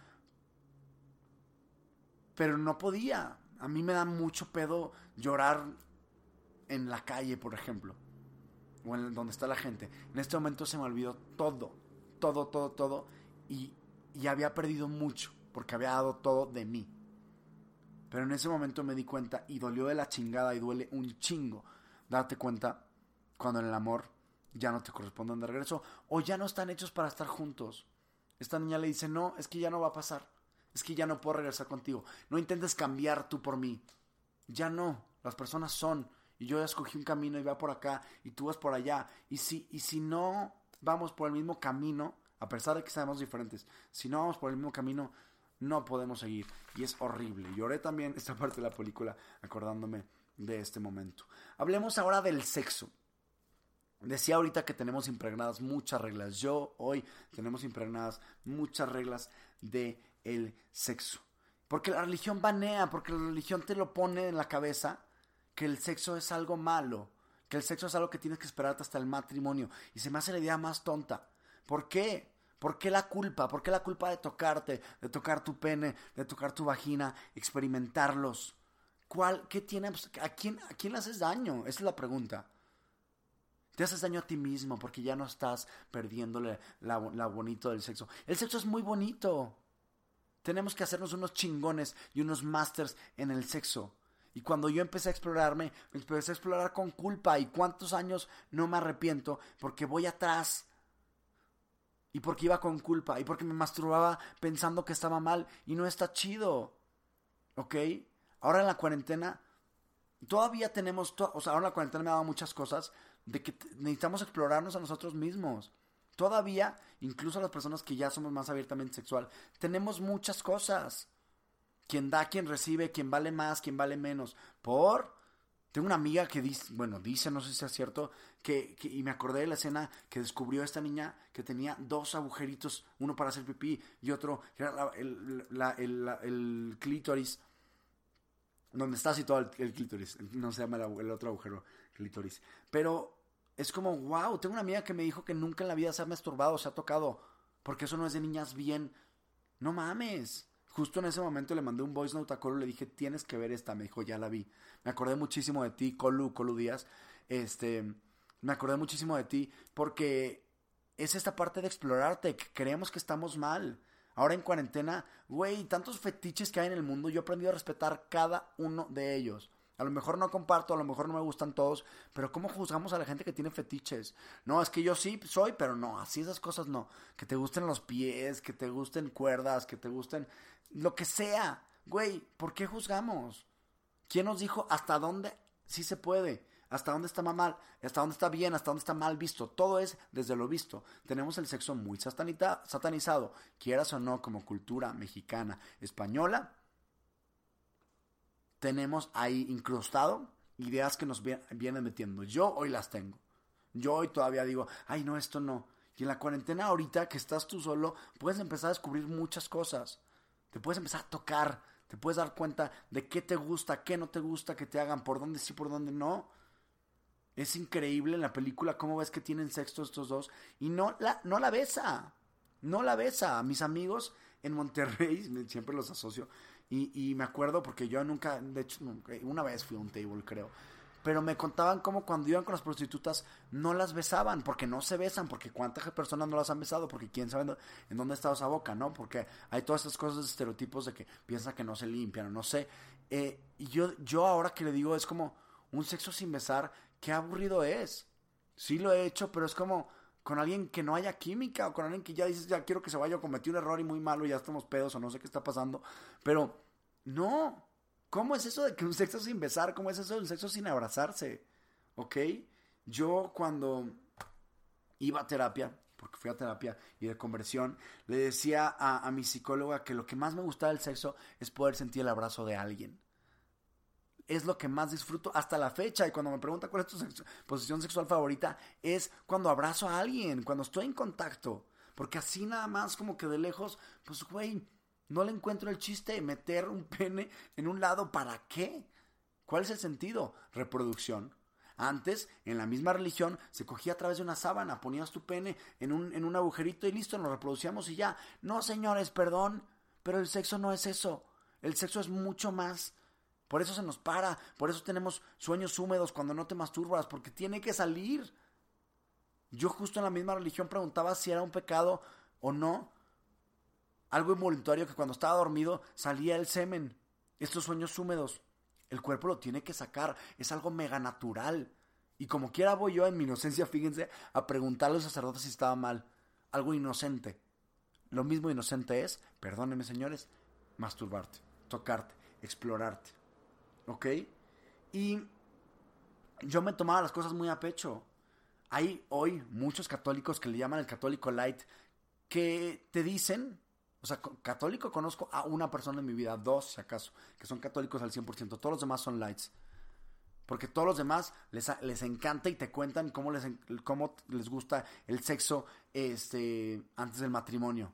pero no podía. A mí me da mucho pedo llorar en la calle, por ejemplo, o en donde está la gente. En este momento se me olvidó todo, todo, todo, todo, y, y había perdido mucho, porque había dado todo de mí. Pero en ese momento me di cuenta, y dolió de la chingada, y duele un chingo darte cuenta cuando en el amor ya no te corresponden de regreso, o ya no están hechos para estar juntos. Esta niña le dice, no, es que ya no va a pasar, es que ya no puedo regresar contigo, no intentes cambiar tú por mí, ya no, las personas son, y yo ya escogí un camino y va por acá, y tú vas por allá, y si, y si no vamos por el mismo camino, a pesar de que seamos diferentes, si no vamos por el mismo camino, no podemos seguir, y es horrible. Lloré también esta parte de la película acordándome de este momento. Hablemos ahora del sexo. Decía ahorita que tenemos impregnadas muchas reglas. Yo hoy tenemos impregnadas muchas reglas de el sexo. Porque la religión banea, porque la religión te lo pone en la cabeza que el sexo es algo malo, que el sexo es algo que tienes que esperarte hasta el matrimonio. Y se me hace la idea más tonta. ¿Por qué? ¿Por qué la culpa? ¿Por qué la culpa de tocarte, de tocar tu pene, de tocar tu vagina, experimentarlos? ¿Cuál, qué tiene, a quién, a quién le haces daño? Esa es la pregunta. Te haces daño a ti mismo porque ya no estás perdiéndole la, la bonito del sexo. El sexo es muy bonito. Tenemos que hacernos unos chingones y unos masters en el sexo. Y cuando yo empecé a explorarme, me empecé a explorar con culpa. ¿Y cuántos años no me arrepiento? Porque voy atrás. Y porque iba con culpa. Y porque me masturbaba pensando que estaba mal. Y no está chido. ¿Ok? Ahora en la cuarentena, todavía tenemos... To- o sea, ahora en la cuarentena me ha dado muchas cosas de que t- necesitamos explorarnos a nosotros mismos. Todavía, incluso las personas que ya somos más abiertamente sexual, tenemos muchas cosas. Quien da, quien recibe, quien vale más, quien vale menos. Por... Tengo una amiga que dice, bueno, dice, no sé si es cierto, que, que, y me acordé de la escena que descubrió esta niña que tenía dos agujeritos, uno para hacer pipí y otro, que era la, el, la, el, la, el clítoris, donde está situado el, el clítoris, no se llama el, el otro agujero, clítoris. Pero es como, wow, tengo una amiga que me dijo que nunca en la vida se ha masturbado, se ha tocado, porque eso no es de niñas bien. No mames. Justo en ese momento le mandé un voice note a Colu, le dije, tienes que ver esta, me dijo, ya la vi. Me acordé muchísimo de ti, Colu, Colu Díaz, este, me acordé muchísimo de ti, porque es esta parte de explorarte, que creemos que estamos mal. Ahora en cuarentena, güey, tantos fetiches que hay en el mundo, yo he aprendido a respetar cada uno de ellos. A lo mejor no comparto, a lo mejor no me gustan todos, pero ¿cómo juzgamos a la gente que tiene fetiches? No, es que yo sí soy, pero no, así esas cosas no. Que te gusten los pies, que te gusten cuerdas, que te gusten lo que sea. Güey, ¿por qué juzgamos? ¿Quién nos dijo hasta dónde sí se puede? ¿Hasta dónde está mal? ¿Hasta dónde está bien? ¿Hasta dónde está mal visto? Todo es desde lo visto. Tenemos el sexo muy satanita, satanizado, quieras o no, como cultura mexicana, española. Tenemos ahí incrustado ideas que nos vienen metiendo. Yo hoy las tengo. Yo hoy todavía digo, ay no, esto no. Y en la cuarentena ahorita que estás tú solo, puedes empezar a descubrir muchas cosas. Te puedes empezar a tocar. Te puedes dar cuenta de qué te gusta, qué no te gusta que te hagan, por dónde sí, por dónde no. Es increíble en la película cómo ves que tienen sexo estos dos. Y no la, no la besa. No la besa. Mis amigos en Monterrey, siempre los asocio. Y, y me acuerdo porque yo nunca, de hecho, nunca, una vez fui a un table, creo. Pero me contaban cómo cuando iban con las prostitutas no las besaban, porque no se besan, porque cuántas personas no las han besado, porque quién sabe en dónde está esa boca, ¿no? Porque hay todas estas cosas, estereotipos de que piensan que no se limpian, o no sé. Eh, y yo, yo ahora que le digo, es como un sexo sin besar, qué aburrido es. Sí lo he hecho, pero es como con alguien que no haya química, o con alguien que ya dices, ya quiero que se vaya, o cometí un error y muy malo, y ya estamos pedos, o no sé qué está pasando. Pero, no. ¿Cómo es eso de que un sexo sin besar? ¿Cómo es eso de un sexo sin abrazarse? ¿Ok? Yo cuando iba a terapia, porque fui a terapia y de conversión, le decía a, a mi psicóloga que lo que más me gustaba del sexo es poder sentir el abrazo de alguien. Es lo que más disfruto hasta la fecha. Y cuando me pregunta cuál es tu sexo, posición sexual favorita, es cuando abrazo a alguien, cuando estoy en contacto. Porque así nada más como que de lejos, pues güey, no le encuentro el chiste de meter un pene en un lado. ¿Para qué? ¿Cuál es el sentido? Reproducción. Antes, en la misma religión, se cogía a través de una sábana, ponías tu pene en un, en un agujerito y listo, nos reproducíamos y ya. No, señores, perdón, pero el sexo no es eso. El sexo es mucho más. Por eso se nos para, por eso tenemos sueños húmedos cuando no te masturbas, porque tiene que salir. Yo justo en la misma religión preguntaba si era un pecado o no. Algo involuntario que cuando estaba dormido salía el semen. Estos sueños húmedos. El cuerpo lo tiene que sacar. Es algo mega natural. Y como quiera voy yo en mi inocencia, fíjense, a preguntarle a los sacerdotes si estaba mal. Algo inocente. Lo mismo inocente es, perdónenme señores, masturbarte, tocarte, explorarte. ¿Ok? Y yo me tomaba las cosas muy a pecho. Hay hoy muchos católicos que le llaman el católico light, que te dicen... O sea, católico conozco a una persona en mi vida, dos si acaso, que son católicos al cien por ciento. Todos los demás son lights. Porque todos los demás les, les encanta y te cuentan cómo les, cómo les gusta el sexo este, antes del matrimonio.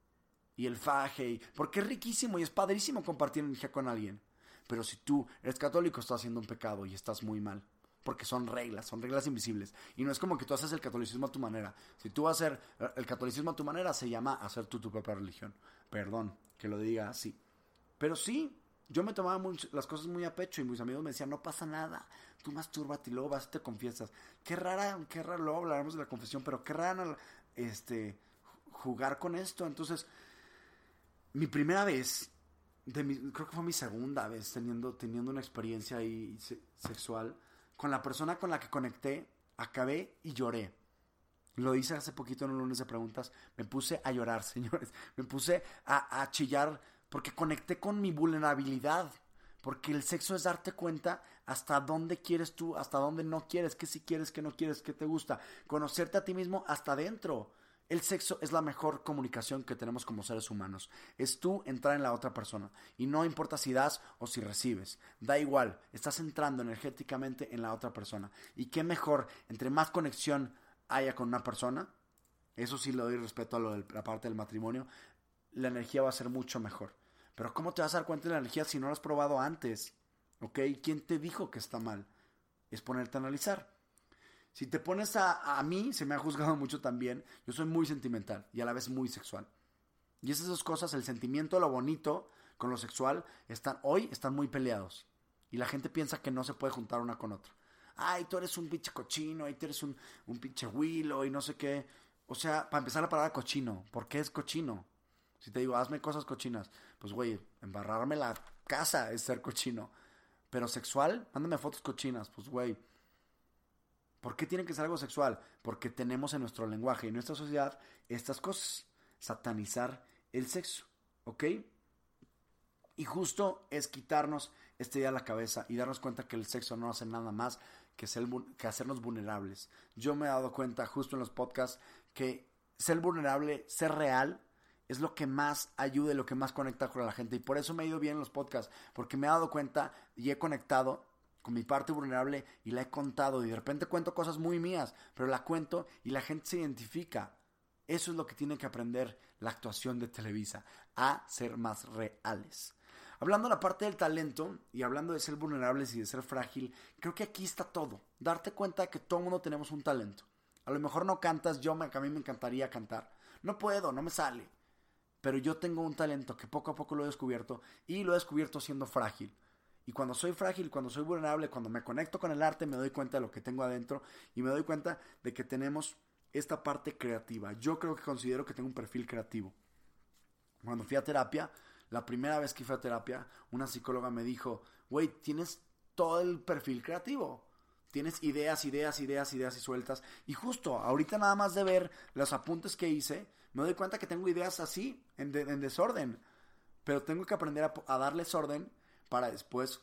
Y el faje. Y, porque es riquísimo y es padrísimo compartir energía con alguien. Pero si tú eres católico, estás haciendo un pecado y estás muy mal. Porque son reglas, son reglas invisibles. Y no es como que tú haces el catolicismo a tu manera. Si tú vas a hacer el catolicismo a tu manera, se llama hacer tú tu propia religión. Perdón que lo diga así. Pero sí, yo me tomaba muy, las cosas muy a pecho y mis amigos me decían, no pasa nada, tú mastúrbate y luego vas y te confiesas. Qué rara, qué raro, luego hablaremos de la confesión, pero qué rara este, jugar con esto. Entonces, mi primera vez, de mi, creo que fue mi segunda vez teniendo, teniendo una experiencia ahí se, sexual, con la persona con la que conecté, acabé y lloré. Lo hice hace poquito en un lunes de preguntas, me puse a llorar, señores, me puse a, a chillar, porque conecté con mi vulnerabilidad. Porque el sexo es darte cuenta hasta dónde quieres tú, hasta dónde no quieres, qué sí quieres, qué no quieres, qué te gusta. Conocerte a ti mismo hasta adentro. El sexo es la mejor comunicación que tenemos como seres humanos. Es tú entrar en la otra persona. Y no importa si das o si recibes. Da igual, estás entrando energéticamente en la otra persona. Y qué mejor, entre más conexión haya con una persona, eso sí le doy respeto a lo de la parte del matrimonio, la energía va a ser mucho mejor. Pero ¿cómo te vas a dar cuenta de la energía si no lo has probado antes? ¿Ok? ¿Quién te dijo que está mal? Es ponerte a analizar. Si te pones a, a mí, se me ha juzgado mucho también. Yo soy muy sentimental y a la vez muy sexual. Y esas dos cosas, el sentimiento, lo bonito, con lo sexual, están, hoy están muy peleados. Y la gente piensa que no se puede juntar una con otra. Ay, tú eres un pinche cochino, ay, tú eres un, un pinche huilo y no sé qué. O sea, para empezar la palabra cochino. ¿Por qué es cochino? Si te digo, hazme cosas cochinas, pues güey, embarrarme la casa es ser cochino. Pero sexual, mándame fotos cochinas, pues güey. ¿Por qué tiene que ser algo sexual? Porque tenemos en nuestro lenguaje y en nuestra sociedad estas cosas. Satanizar el sexo, ¿ok? Y justo es quitarnos esta idea de la cabeza y darnos cuenta que el sexo no hace nada más que, ser, que hacernos vulnerables. Yo me he dado cuenta justo en los podcasts que ser vulnerable, ser real, es lo que más ayuda y lo que más conecta con la gente. Y por eso me ha ido bien en los podcasts, porque me he dado cuenta y he conectado con mi parte vulnerable y la he contado. Y de repente cuento cosas muy mías, pero la cuento y la gente se identifica. Eso es lo que tiene que aprender la actuación de Televisa, a ser más reales. Hablando de la parte del talento y hablando de ser vulnerables y de ser frágil, creo que aquí está todo. Darte cuenta que todo el mundo tenemos un talento. A lo mejor no cantas, yo me, a mí me encantaría cantar. No puedo, no me sale. Pero yo tengo un talento que poco a poco lo he descubierto y lo he descubierto siendo frágil. Y cuando soy frágil, cuando soy vulnerable, cuando me conecto con el arte, me doy cuenta de lo que tengo adentro y me doy cuenta de que tenemos esta parte creativa. Yo creo que considero que tengo un perfil creativo. Cuando fui a terapia, la primera vez que fui a terapia, una psicóloga me dijo, güey, tienes todo el perfil creativo. Tienes ideas, ideas, ideas, ideas y sueltas. Y justo ahorita nada más de ver los apuntes que hice, me doy cuenta que tengo ideas así, en, de, en desorden. Pero tengo que aprender a, a darles orden para después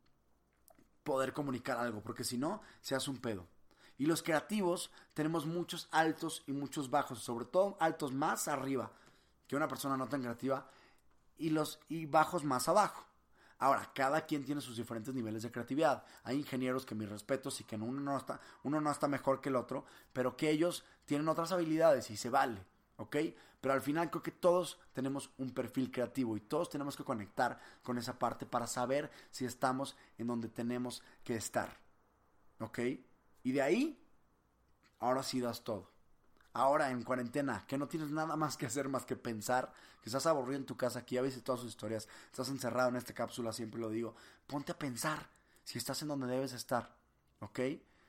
poder comunicar algo. Porque si no, se hace un pedo. Y los creativos tenemos muchos altos y muchos bajos. Sobre todo altos más arriba que una persona no tan creativa. Y, los, y bajos más abajo. Ahora, cada quien tiene sus diferentes niveles de creatividad. Hay ingenieros que mis respetos y que uno no está, uno no está mejor que el otro, pero que ellos tienen otras habilidades y se vale, ¿ok? Pero al final creo que todos tenemos un perfil creativo y todos tenemos que conectar con esa parte para saber si estamos en donde tenemos que estar, ¿ok? Y de ahí, ahora sí das todo. Ahora en cuarentena, que no tienes nada más que hacer más que pensar, que estás aburrido en tu casa, que ya viste todas sus historias, estás encerrado en esta cápsula, siempre lo digo, ponte a pensar si estás en donde debes estar, ¿ok?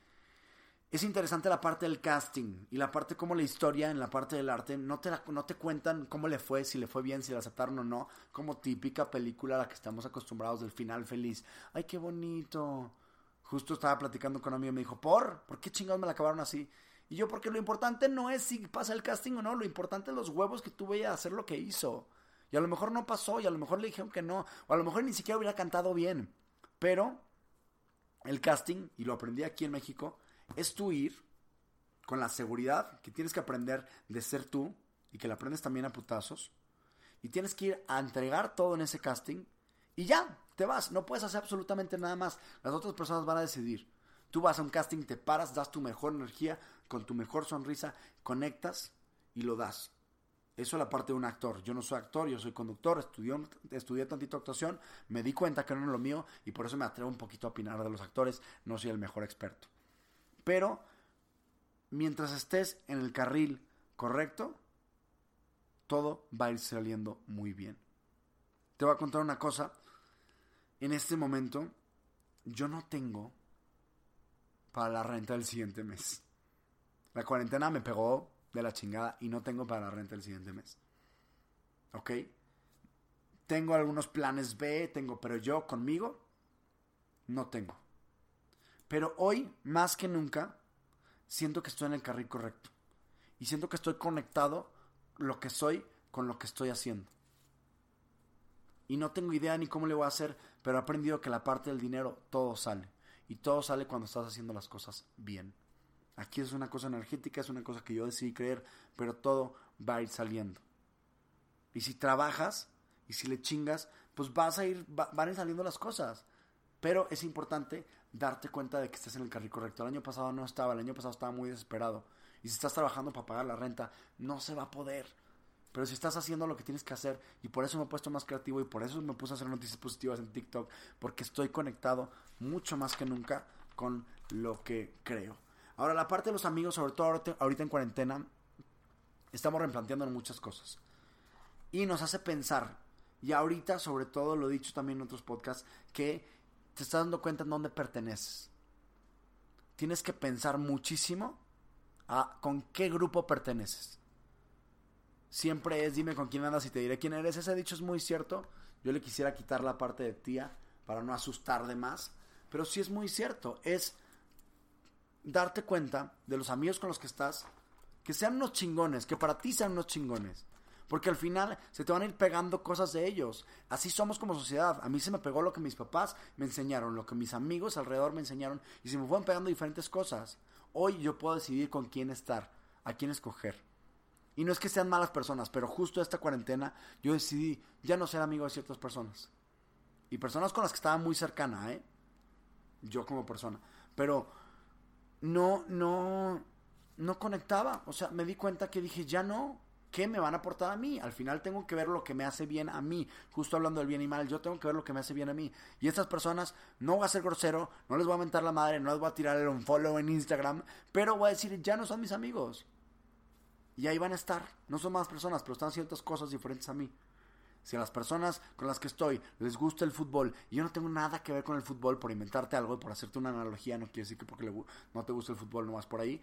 Es interesante la parte del casting y la parte como la historia en la parte del arte, no te, la, no te cuentan cómo le fue, si le fue bien, si la aceptaron o no, como típica película a la que estamos acostumbrados del final feliz. ¡Ay, qué bonito! Justo estaba platicando con un amigo y me dijo, ¿por? ¿Por qué chingados me la acabaron así? Y yo, porque lo importante no es si pasa el casting o no, lo importante es los huevos que tuve a hacer lo que hizo. Y a lo mejor no pasó, y a lo mejor le dijeron que no, o a lo mejor ni siquiera hubiera cantado bien. Pero el casting, y lo aprendí aquí en México, es tú ir con la seguridad que tienes que aprender de ser tú, y que la aprendes también a putazos, y tienes que ir a entregar todo en ese casting, y ya, te vas. No puedes hacer absolutamente nada más. Las otras personas van a decidir. Tú vas a un casting, te paras, das tu mejor energía, con tu mejor sonrisa, conectas y lo das. Eso es la parte de un actor. Yo no soy actor, yo soy conductor, estudié, estudié tantito actuación, me di cuenta que no era lo mío y por eso me atrevo un poquito a opinar de los actores. No soy el mejor experto. Pero mientras estés en el carril correcto, todo va a ir saliendo muy bien. Te voy a contar una cosa. En este momento, yo no tengo para la renta del siguiente mes. La cuarentena me pegó de la chingada y no tengo para la renta del siguiente mes. ¿Ok? Tengo algunos planes B, tengo, pero yo conmigo no tengo. Pero hoy, más que nunca, siento que estoy en el carril correcto. Y siento que estoy conectado lo que soy con lo que estoy haciendo. Y no tengo idea ni cómo le voy a hacer, pero he aprendido que la parte del dinero, todo sale. Y todo sale cuando estás haciendo las cosas bien. Aquí es una cosa energética, es una cosa que yo decidí creer, pero todo va a ir saliendo. Y si trabajas, y si le chingas, pues vas a ir, va, van a ir saliendo las cosas. Pero es importante darte cuenta de que estés en el carril correcto. El año pasado no estaba, el año pasado estaba muy desesperado. Y si estás trabajando para pagar la renta, no se va a poder. Pero si estás haciendo lo que tienes que hacer, y por eso me he puesto más creativo, y por eso me puse a hacer noticias positivas en TikTok, porque estoy conectado mucho más que nunca con lo que creo. Ahora, la parte de los amigos, sobre todo ahorita, ahorita en cuarentena, estamos replanteando muchas cosas. Y nos hace pensar, y ahorita sobre todo lo he dicho también en otros podcasts, que te estás dando cuenta en dónde perteneces. Tienes que pensar muchísimo a con qué grupo perteneces. Siempre es dime con quién andas y te diré quién eres. Ese dicho es muy cierto. Yo le quisiera quitar la parte de tía para no asustar de más. Pero sí es muy cierto. Es darte cuenta de los amigos con los que estás, que sean unos chingones, que para ti sean unos chingones. Porque al final se te van a ir pegando cosas de ellos. Así somos como sociedad. A mí se me pegó lo que mis papás me enseñaron, lo que mis amigos alrededor me enseñaron, y se me fueron pegando diferentes cosas. Hoy yo puedo decidir con quién estar, a quién escoger. Y no es que sean malas personas, pero justo esta cuarentena yo decidí ya no ser amigo de ciertas personas. Y personas con las que estaba muy cercana, ¿eh? Yo como persona. Pero no, no, no conectaba. O sea, me di cuenta que dije, ya no. ¿Qué me van a aportar a mí? Al final tengo que ver lo que me hace bien a mí. Justo hablando del bien y mal, yo tengo que ver lo que me hace bien a mí. Y estas personas, no voy a ser grosero, no les voy a mentar la madre, no les voy a tirar el unfollow en Instagram, pero voy a decir, ya no son mis amigos. Y ahí van a estar. No son más personas, pero están ciertas cosas diferentes a mí. Si a las personas con las que estoy les gusta el fútbol, y yo no tengo nada que ver con el fútbol, por inventarte algo y por hacerte una analogía, no quiere decir que porque le, no te gusta el fútbol no vas por ahí,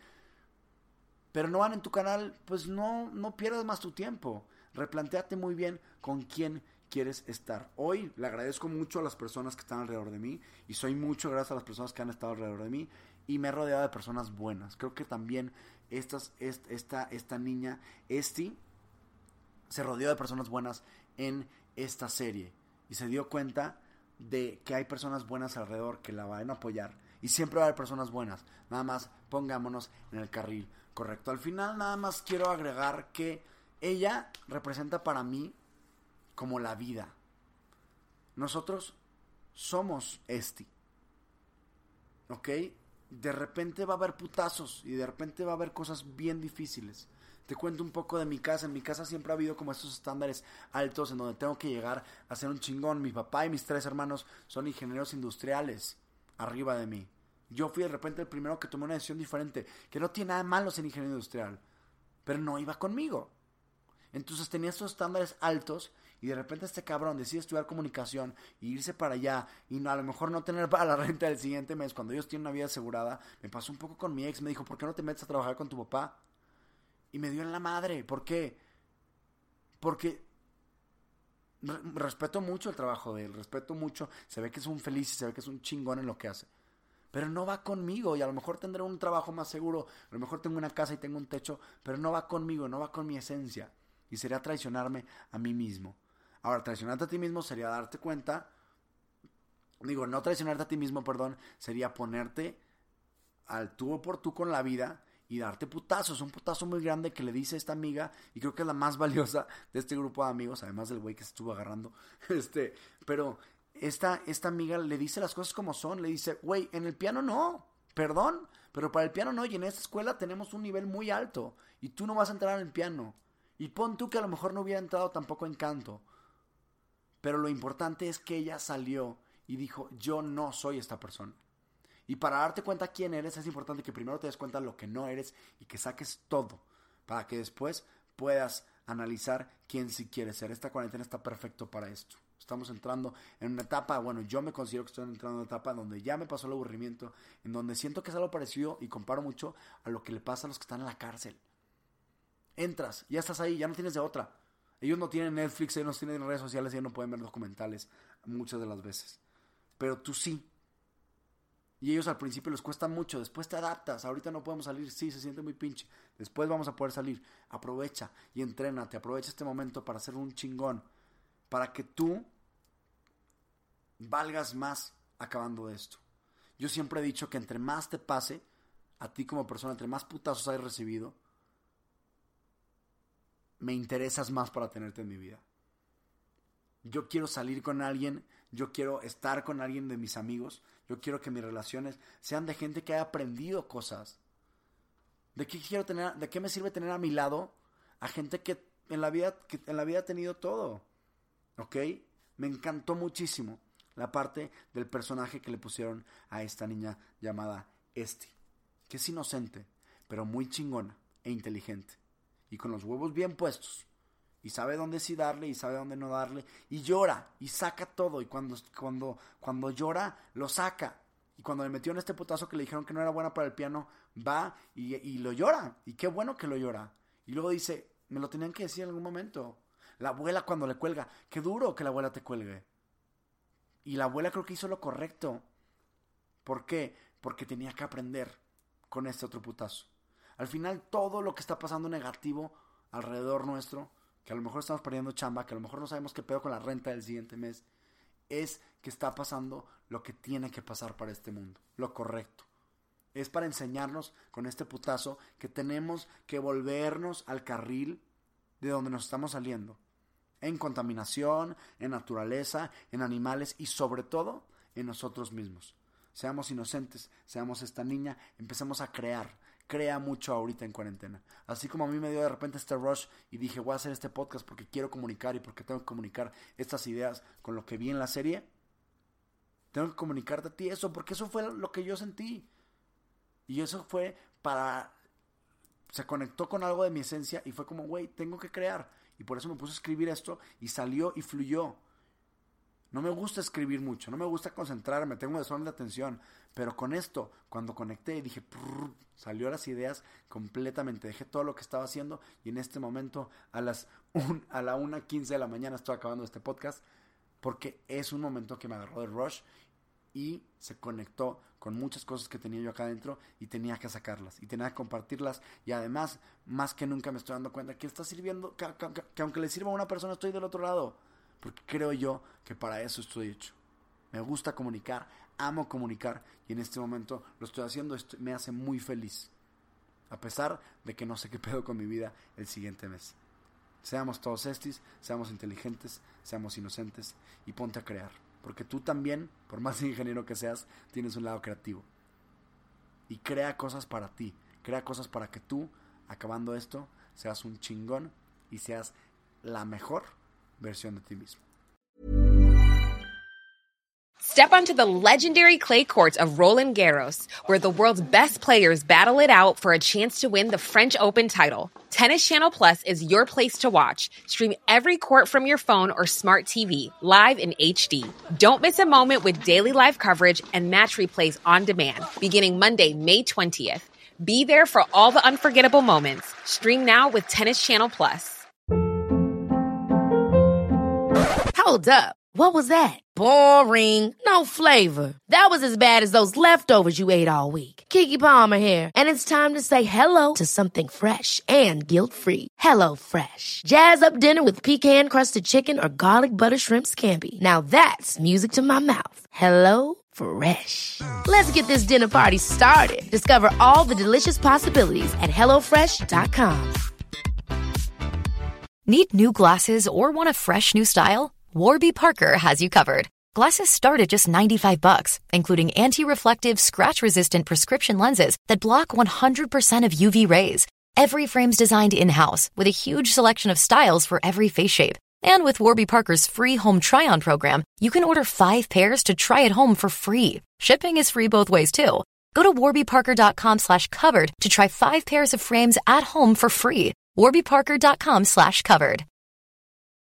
pero no van en tu canal, pues no, no pierdas más tu tiempo. Replantéate muy bien con quién quieres estar. Hoy le agradezco mucho a las personas que están alrededor de mí, y soy mucho gracias a las personas que han estado alrededor de mí, y me he rodeado de personas buenas. Creo que también estas, esta, esta, esta niña, Esti, se rodeó de personas buenas en esta serie, y se dio cuenta de que hay personas buenas alrededor que la van a apoyar, y siempre va a haber personas buenas. Nada más pongámonos en el carril correcto. Al final nada más quiero agregar que ella representa para mí como la vida. Nosotros somos Esti, ¿ok? De repente va a haber putazos y de repente va a haber cosas bien difíciles. Te cuento un poco de mi casa. En mi casa siempre ha habido como estos estándares altos en donde tengo que llegar a ser un chingón. Mi papá y mis tres hermanos son ingenieros industriales arriba de mí. Yo fui de repente el primero que tomó una decisión diferente, que no tiene nada de malo ser ingeniero industrial, pero no iba conmigo. Entonces tenía estos estándares altos y de repente este cabrón decide estudiar comunicación e irse para allá y no, a lo mejor no tener para la renta del siguiente mes cuando ellos tienen una vida asegurada. Me pasó un poco con mi ex. Me dijo, ¿por qué no te metes a trabajar con tu papá? Y me dio en la madre. ¿Por qué? Porque re- respeto mucho el trabajo de él, respeto mucho, se ve que es un feliz y se ve que es un chingón en lo que hace, pero no va conmigo. Y a lo mejor tendré un trabajo más seguro, a lo mejor tengo una casa y tengo un techo, pero no va conmigo, no va con mi esencia, y sería traicionarme a mí mismo. Ahora, traicionarte a ti mismo sería darte cuenta, digo, no traicionarte a ti mismo, perdón, sería ponerte al tú o por tú con la vida y darte putazos. Un putazo muy grande que le dice esta amiga, y creo que es la más valiosa de este grupo de amigos, además del güey que se estuvo agarrando. Este, pero esta, esta amiga le dice las cosas como son. Le dice, güey, en el piano no, perdón, pero para el piano no. Y en esta escuela tenemos un nivel muy alto. Y tú no vas a entrar en el piano. Y pon tú que a lo mejor no hubiera entrado tampoco en canto. Pero lo importante es que ella salió y dijo, yo no soy esta persona. Y para darte cuenta quién eres, es importante que primero te des cuenta de lo que no eres y que saques todo. Para que después puedas analizar quién sí quieres ser. Esta cuarentena está perfecto para esto. Estamos entrando en una etapa, bueno, yo me considero que estoy entrando en una etapa donde ya me pasó el aburrimiento, en donde siento que es algo parecido y comparo mucho a lo que le pasa a los que están en la cárcel. Entras, ya estás ahí, ya no tienes de otra. Ellos no tienen Netflix, ellos no tienen redes sociales, ellos no pueden ver documentales muchas de las veces. Pero tú sí. Y ellos al principio les cuesta mucho, después te adaptas. Ahorita no podemos salir, sí, se siente muy pinche. Después vamos a poder salir. Aprovecha y entrénate, aprovecha este momento para ser un chingón. Para que tú valgas más acabando esto. Yo siempre he dicho que entre más te pase, a ti como persona, entre más putazos hayas recibido, me interesas más para tenerte en mi vida. Yo quiero salir con alguien, yo quiero estar con alguien de mis amigos, yo quiero que mis relaciones sean de gente que haya aprendido cosas. ¿De qué quiero tener, de qué me sirve tener a mi lado a gente que en la vida, que en la vida ha tenido todo? ¿Ok? Me encantó muchísimo la parte del personaje que le pusieron a esta niña llamada Esti, que es inocente, pero muy chingona e inteligente. Y con los huevos bien puestos. Y sabe dónde sí darle y sabe dónde no darle. Y llora y saca todo. Y cuando, cuando, cuando llora, lo saca. Y cuando le metió en este putazo que le dijeron que no era buena para el piano, va y, y lo llora. Y qué bueno que lo llora. Y luego dice, me lo tenían que decir en algún momento. La abuela cuando le cuelga, qué duro que la abuela te cuelgue. Y la abuela creo que hizo lo correcto. ¿Por qué? Porque tenía que aprender con este otro putazo. Al final todo lo que está pasando negativo alrededor nuestro, que a lo mejor estamos perdiendo chamba, que a lo mejor no sabemos qué pedo con la renta del siguiente mes, es que está pasando lo que tiene que pasar para este mundo, lo correcto. Es para enseñarnos con este putazo que tenemos que volvernos al carril de donde nos estamos saliendo. En contaminación, en naturaleza, en animales y sobre todo en nosotros mismos. Seamos inocentes, seamos esta niña, empecemos a crear. Crea mucho ahorita en cuarentena. Así como a mí me dio de repente este rush y dije, voy a hacer este podcast porque quiero comunicar y porque tengo que comunicar estas ideas con lo que vi en la serie. Tengo que comunicarte a ti eso, porque eso fue lo que yo sentí. Y eso fue para... Se conectó con algo de mi esencia y fue como, güey, tengo que crear. Y por eso me puse a escribir esto y salió y fluyó. No me gusta escribir mucho, no me gusta concentrarme, tengo desorden de atención. Pero con esto, cuando conecté y dije, prrr, salió las ideas completamente. Dejé todo lo que estaba haciendo y en este momento a las un, a la una quince de la mañana estoy acabando este podcast. Porque es un momento que me agarró de rush y se conectó con muchas cosas que tenía yo acá adentro y tenía que sacarlas y tenía que compartirlas. Y además, más que nunca me estoy dando cuenta que está sirviendo, que, que, que aunque le sirva a una persona estoy del otro lado. Porque creo yo que para eso estoy hecho. Me gusta comunicar, amo comunicar y en este momento lo estoy haciendo, esto me hace muy feliz. A pesar de que no sé qué pedo con mi vida el siguiente mes. Seamos todos estis, seamos inteligentes, seamos inocentes y ponte a crear. Porque tú también, por más ingeniero que seas, tienes un lado creativo. Y crea cosas para ti, crea cosas para que tú, acabando esto, seas un chingón y seas la mejor versión de ti mismo. Step onto the legendary clay courts of Roland Garros, where the world's best players battle it out for a chance to win the French Open title. Tennis Channel Plus is your place to watch. Stream every court from your phone or smart T V, live in H D. Don't miss a moment with daily live coverage and match replays on demand, beginning Monday, May twentieth. Be there for all the unforgettable moments. Stream now with Tennis Channel Plus. Hold up. What was that? Boring. No flavor. That was as bad as those leftovers you ate all week. Keke Palmer here, and it's time to say hello to something fresh and guilt-free. Hello Fresh. Jazz up dinner with pecan-crusted chicken or garlic butter shrimp scampi. Now that's music to my mouth. Hello Fresh. Let's get this dinner party started. Discover all the delicious possibilities at hello fresh dot com. Need new glasses or want a fresh new style? Warby Parker has you covered. Glasses start at just ninety-five bucks, including anti-reflective, scratch-resistant prescription lenses that block one hundred percent of U V rays. Every frame's designed in-house with a huge selection of styles for every face shape. And with Warby Parker's free home try-on program, you can order five pairs to try at home for free. Shipping is free both ways, too. Go to warbyparker.com slash covered to try five pairs of frames at home for free. warbyparker.com slash covered.